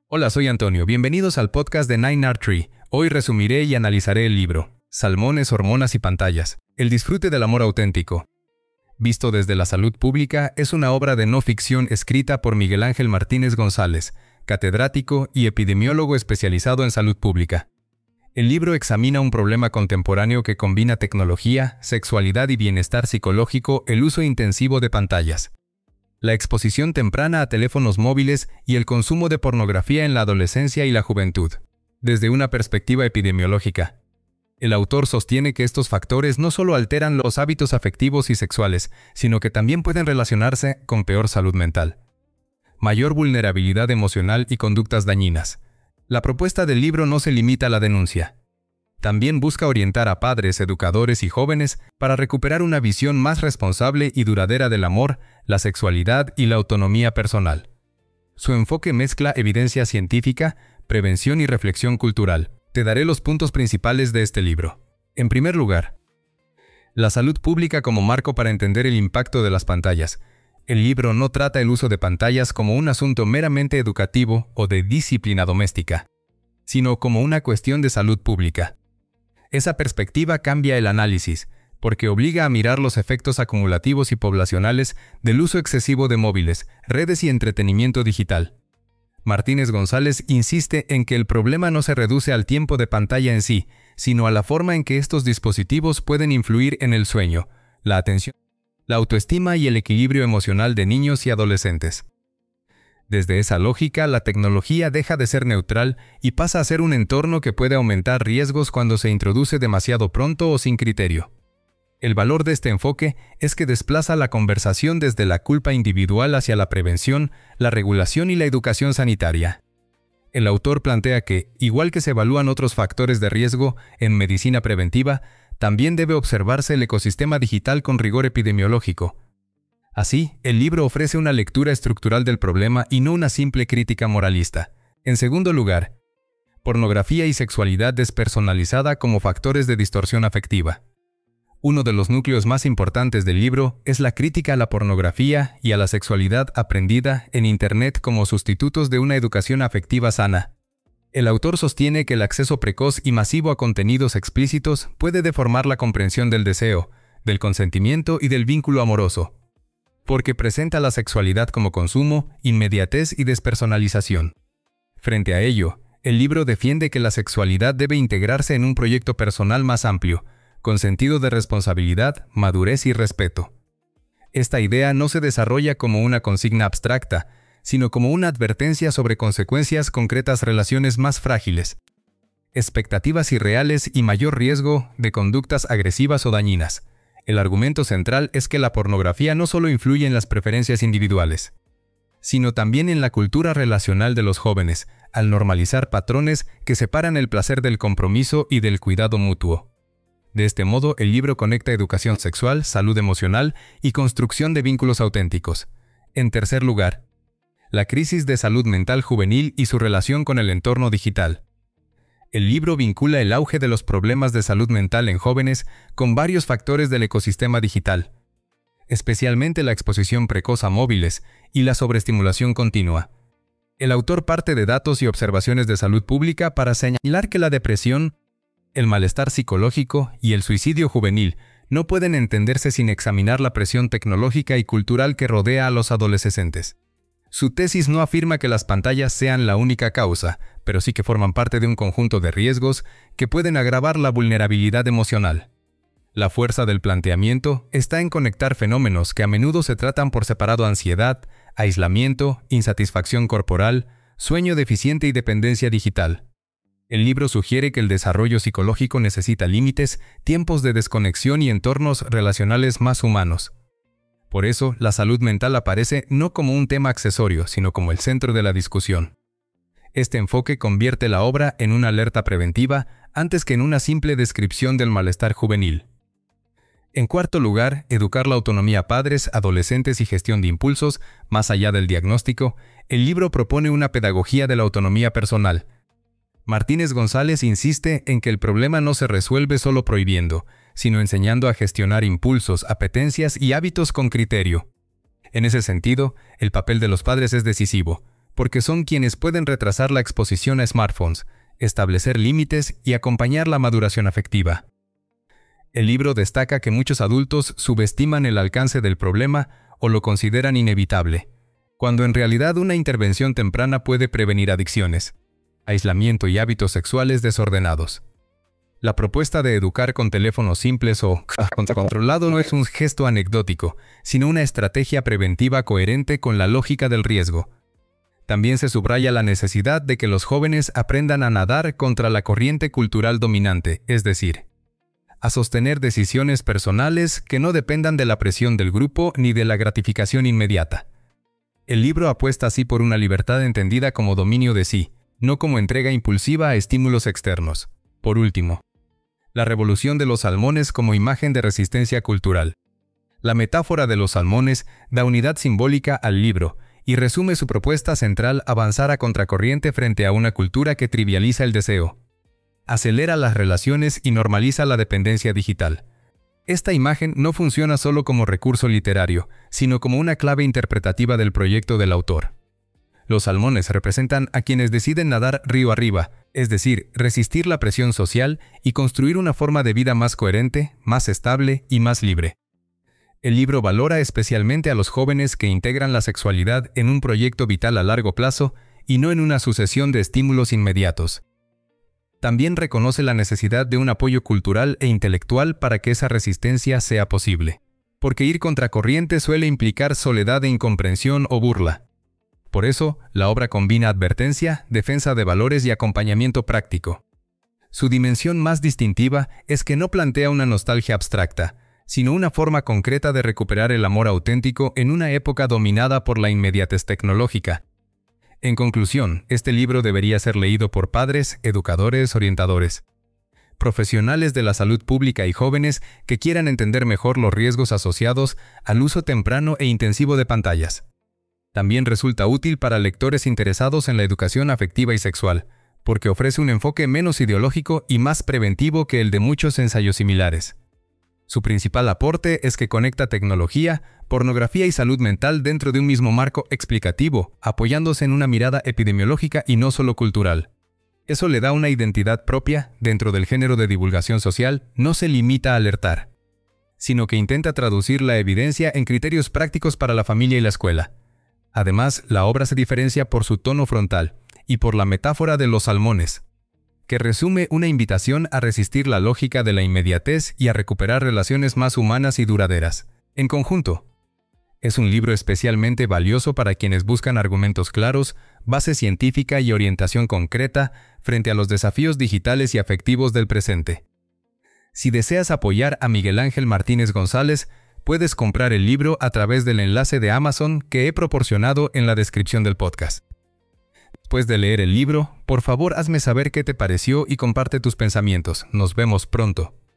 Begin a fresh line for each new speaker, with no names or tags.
Hola, soy Antonio. Bienvenidos al podcast de 9R Tree. Hoy resumiré y analizaré el libro Salmones, hormonas y pantallas. El disfrute del amor auténtico. Visto desde la salud pública, es una obra de no ficción escrita por Miguel Ángel Martínez González, catedrático y epidemiólogo especializado en salud pública. El libro examina un problema contemporáneo que combina tecnología, sexualidad y bienestar psicológico, el uso intensivo de pantallas, la exposición temprana a teléfonos móviles y el consumo de pornografía en la adolescencia y la juventud. Desde una perspectiva epidemiológica, el autor sostiene que estos factores no solo alteran los hábitos afectivos y sexuales, sino que también pueden relacionarse con peor salud mental, mayor vulnerabilidad emocional y conductas dañinas. La propuesta del libro no se limita a la denuncia. También busca orientar a padres, educadores y jóvenes para recuperar una visión más responsable y duradera del amor, la sexualidad y la autonomía personal. Su enfoque mezcla evidencia científica, prevención y reflexión cultural. Te daré los puntos principales de este libro. En primer lugar, la salud pública como marco para entender el impacto de las pantallas. El libro no trata el uso de pantallas como un asunto meramente educativo o de disciplina doméstica, sino como una cuestión de salud pública. Esa perspectiva cambia el análisis, porque obliga a mirar los efectos acumulativos y poblacionales del uso excesivo de móviles, redes y entretenimiento digital. Martínez González insiste en que el problema no se reduce al tiempo de pantalla en sí, sino a la forma en que estos dispositivos pueden influir en el sueño, la atención, la autoestima y el equilibrio emocional de niños y adolescentes. Desde esa lógica, la tecnología deja de ser neutral y pasa a ser un entorno que puede aumentar riesgos cuando se introduce demasiado pronto o sin criterio. El valor de este enfoque es que desplaza la conversación desde la culpa individual hacia la prevención, la regulación y la educación sanitaria. El autor plantea que, igual que se evalúan otros factores de riesgo en medicina preventiva, también debe observarse el ecosistema digital con rigor epidemiológico. Así, el libro ofrece una lectura estructural del problema y no una simple crítica moralista. En segundo lugar, pornografía y sexualidad despersonalizada como factores de distorsión afectiva. Uno de los núcleos más importantes del libro es la crítica a la pornografía y a la sexualidad aprendida en Internet como sustitutos de una educación afectiva sana. El autor sostiene que el acceso precoz y masivo a contenidos explícitos puede deformar la comprensión del deseo, del consentimiento y del vínculo amoroso, porque presenta la sexualidad como consumo, inmediatez y despersonalización. Frente a ello, el libro defiende que la sexualidad debe integrarse en un proyecto personal más amplio, con sentido de responsabilidad, madurez y respeto. Esta idea no se desarrolla como una consigna abstracta, sino como una advertencia sobre consecuencias concretas, relaciones más frágiles, expectativas irreales y mayor riesgo de conductas agresivas o dañinas. El argumento central es que la pornografía no solo influye en las preferencias individuales, sino también en la cultura relacional de los jóvenes, al normalizar patrones que separan el placer del compromiso y del cuidado mutuo. De este modo, el libro conecta educación sexual, salud emocional y construcción de vínculos auténticos. En tercer lugar, la crisis de salud mental juvenil y su relación con el entorno digital. El libro vincula el auge de los problemas de salud mental en jóvenes con varios factores del ecosistema digital, especialmente la exposición precoz a móviles y la sobreestimulación continua. El autor parte de datos y observaciones de salud pública para señalar que la depresión, el malestar psicológico y el suicidio juvenil no pueden entenderse sin examinar la presión tecnológica y cultural que rodea a los adolescentes. Su tesis no afirma que las pantallas sean la única causa, pero sí que forman parte de un conjunto de riesgos que pueden agravar la vulnerabilidad emocional. La fuerza del planteamiento está en conectar fenómenos que a menudo se tratan por separado: ansiedad, aislamiento, insatisfacción corporal, sueño deficiente y dependencia digital. El libro sugiere que el desarrollo psicológico necesita límites, tiempos de desconexión y entornos relacionales más humanos. Por eso, la salud mental aparece no como un tema accesorio, sino como el centro de la discusión. Este enfoque convierte la obra en una alerta preventiva antes que en una simple descripción del malestar juvenil. En cuarto lugar, educar la autonomía a padres, adolescentes y gestión de impulsos. Más allá del diagnóstico, el libro propone una pedagogía de la autonomía personal. Martínez González insiste en que el problema no se resuelve solo prohibiendo, sino enseñando a gestionar impulsos, apetencias y hábitos con criterio. En ese sentido, el papel de los padres es decisivo, porque son quienes pueden retrasar la exposición a smartphones, establecer límites y acompañar la maduración afectiva. El libro destaca que muchos adultos subestiman el alcance del problema o lo consideran inevitable, cuando en realidad una intervención temprana puede prevenir adicciones, aislamiento y hábitos sexuales desordenados. La propuesta de educar con teléfonos simples o controlado no es un gesto anecdótico, sino una estrategia preventiva coherente con la lógica del riesgo. También se subraya la necesidad de que los jóvenes aprendan a nadar contra la corriente cultural dominante, es decir, a sostener decisiones personales que no dependan de la presión del grupo ni de la gratificación inmediata. El libro apuesta así por una libertad entendida como dominio de sí, no como entrega impulsiva a estímulos externos. Por último, la revolución de los salmones como imagen de resistencia cultural. La metáfora de los salmones da unidad simbólica al libro y resume su propuesta central: avanzar a contracorriente frente a una cultura que trivializa el deseo, acelera las relaciones y normaliza la dependencia digital. Esta imagen no funciona solo como recurso literario, sino como una clave interpretativa del proyecto del autor. Los salmones representan a quienes deciden nadar río arriba, es decir, resistir la presión social y construir una forma de vida más coherente, más estable y más libre. El libro valora especialmente a los jóvenes que integran la sexualidad en un proyecto vital a largo plazo y no en una sucesión de estímulos inmediatos. También reconoce la necesidad de un apoyo cultural e intelectual para que esa resistencia sea posible, porque ir contracorriente suele implicar soledad e incomprensión o burla. Por eso, la obra combina advertencia, defensa de valores y acompañamiento práctico. Su dimensión más distintiva es que no plantea una nostalgia abstracta, sino una forma concreta de recuperar el amor auténtico en una época dominada por la inmediatez tecnológica. En conclusión, este libro debería ser leído por padres, educadores, orientadores, profesionales de la salud pública y jóvenes que quieran entender mejor los riesgos asociados al uso temprano e intensivo de pantallas. También resulta útil para lectores interesados en la educación afectiva y sexual, porque ofrece un enfoque menos ideológico y más preventivo que el de muchos ensayos similares. Su principal aporte es que conecta tecnología, pornografía y salud mental dentro de un mismo marco explicativo, apoyándose en una mirada epidemiológica y no solo cultural. Eso le da una identidad propia dentro del género de divulgación social. No se limita a alertar, sino que intenta traducir la evidencia en criterios prácticos para la familia y la escuela. Además, la obra se diferencia por su tono frontal y por la metáfora de los salmones, que resume una invitación a resistir la lógica de la inmediatez y a recuperar relaciones más humanas y duraderas. En conjunto, es un libro especialmente valioso para quienes buscan argumentos claros, base científica y orientación concreta frente a los desafíos digitales y afectivos del presente. Si deseas apoyar a Miguel Ángel Martínez González, puedes comprar el libro a través del enlace de Amazon que he proporcionado en la descripción del podcast. Después de leer el libro, por favor hazme saber qué te pareció y comparte tus pensamientos. Nos vemos pronto.